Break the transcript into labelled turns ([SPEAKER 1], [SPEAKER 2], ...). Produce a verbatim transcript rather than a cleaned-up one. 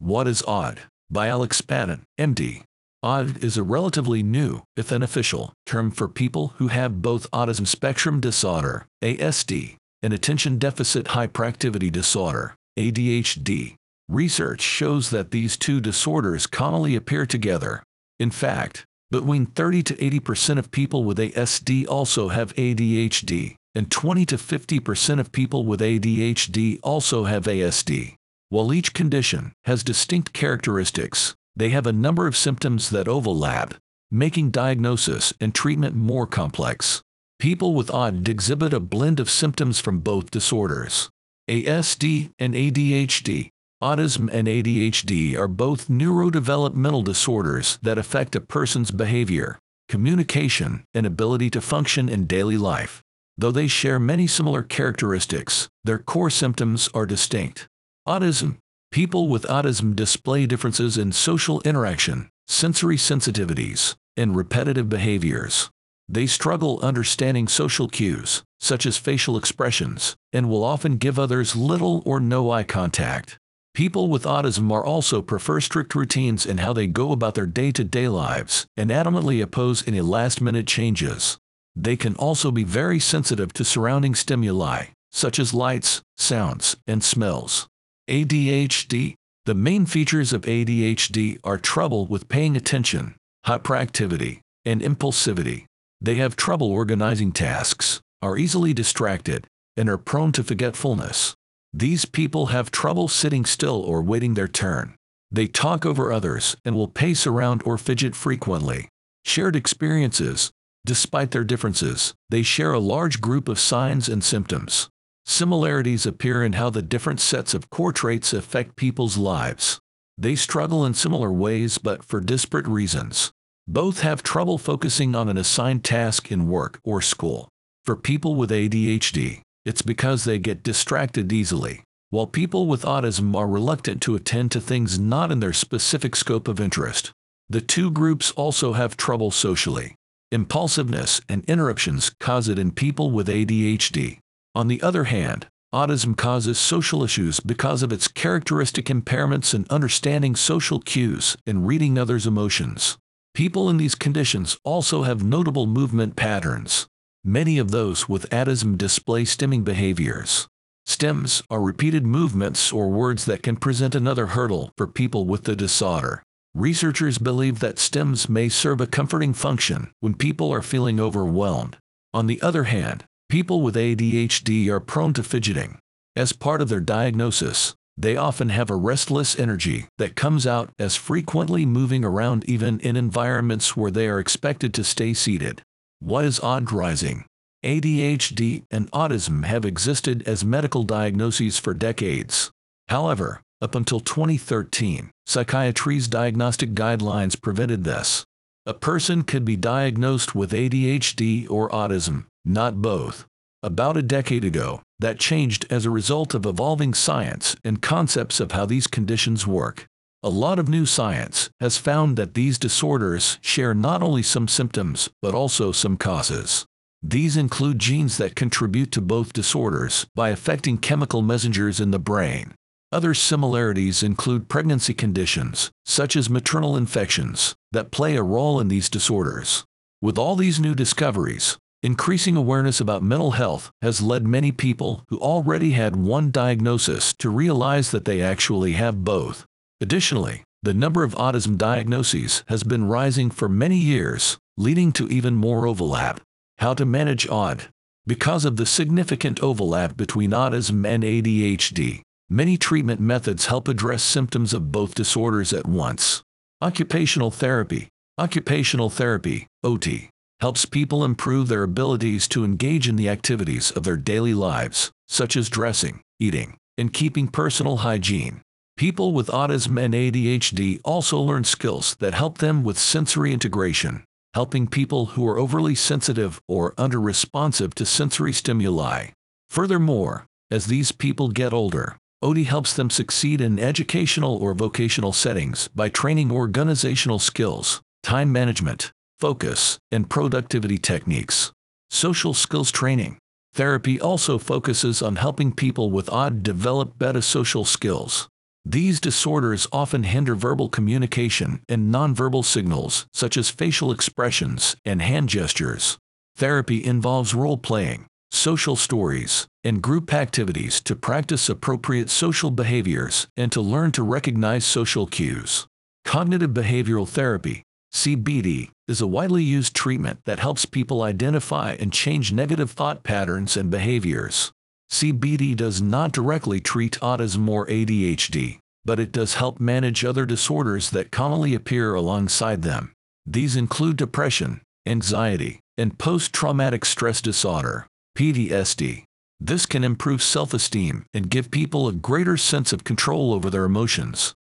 [SPEAKER 1] What is O D? By Alex Patton, M D. O D is a relatively new, if unofficial, term for people who have both autism spectrum disorder, A S D, and attention deficit hyperactivity disorder, A D H D. Research shows that these two disorders commonly appear together. In fact, between thirty to eighty percent of people with A S D also have A D H D, and twenty to fifty percent of people with A D H D also have A S D. While each condition has distinct characteristics, they have a number of symptoms that overlap, making diagnosis and treatment more complex. People with O D exhibit a blend of symptoms from both disorders. A S D and A D H D. Autism and A D H D are both neurodevelopmental disorders that affect a person's behavior, communication, and ability to function in daily life. Though they share many similar characteristics, their core symptoms are distinct. Autism. People with autism display differences in social interaction, sensory sensitivities, and repetitive behaviors. They struggle understanding social cues, such as facial expressions, and will often give others little or no eye contact. People with autism are also prefer strict routines in how they go about their day-to-day lives and adamantly oppose any last-minute changes. They can also be very sensitive to surrounding stimuli, such as lights, sounds, and smells. A D H D. The main features of A D H D are trouble with paying attention, hyperactivity, and impulsivity. They have trouble organizing tasks, are easily distracted, and are prone to forgetfulness. These people have trouble sitting still or waiting their turn. They talk over others and will pace around or fidget frequently. Shared experiences. Despite their differences, they share a large group of signs and symptoms. Similarities appear in how the different sets of core traits affect people's lives. They struggle in similar ways but for disparate reasons. Both have trouble focusing on an assigned task in work or school. For people with A D H D, it's because they get distracted easily, while people with autism are reluctant to attend to things not in their specific scope of interest. The two groups also have trouble socially. Impulsiveness and interruptions cause it in people with A D H D. On the other hand, autism causes social issues because of its characteristic impairments in understanding social cues and reading others' emotions. People in these conditions also have notable movement patterns. Many of those with autism display stimming behaviors. Stims are repeated movements or words that can present another hurdle for people with the disorder. Researchers believe that stims may serve a comforting function when people are feeling overwhelmed. On the other hand, people with A D H D are prone to fidgeting. As part of their diagnosis, they often have a restless energy that comes out as frequently moving around even in environments where they are expected to stay seated. What is O D rising? A D H D and autism have existed as medical diagnoses for decades. However, up until twenty thirteen, psychiatry's diagnostic guidelines prevented this. A person could be diagnosed with A D H D or autism, not both. About a decade ago, that changed as a result of evolving science and concepts of how these conditions work. A lot of new science has found that these disorders share not only some symptoms, but also some causes. These include genes that contribute to both disorders by affecting chemical messengers in the brain. Other similarities include pregnancy conditions, such as maternal infections, that play a role in these disorders. With all these new discoveries, increasing awareness about mental health has led many people who already had one diagnosis to realize that they actually have both. Additionally, the number of autism diagnoses has been rising for many years, leading to even more overlap. How to manage O D? Because of the significant overlap between autism and A D H D, many treatment methods help address symptoms of both disorders at once. Occupational therapy. Occupational therapy, O T, helps people improve their abilities to engage in the activities of their daily lives, such as dressing, eating, and keeping personal hygiene. People with autism and A D H D also learn skills that help them with sensory integration, helping people who are overly sensitive or under-responsive to sensory stimuli. Furthermore, as these people get older, O D helps them succeed in educational or vocational settings by training organizational skills, time management, focus, and productivity techniques. Social skills training. Therapy also focuses on helping people with O D develop better social skills. These disorders often hinder verbal communication and nonverbal signals, such as facial expressions and hand gestures. Therapy involves role-playing, social stories, and group activities to practice appropriate social behaviors and to learn to recognize social cues. Cognitive behavioral therapy, C B T, is a widely used treatment that helps people identify and change negative thought patterns and behaviors. C B T does not directly treat autism or A D H D, but it does help manage other disorders that commonly appear alongside them. These include depression, anxiety, and post-traumatic stress disorder, P T S D. This can improve self-esteem and give people a greater sense of control over their emotions.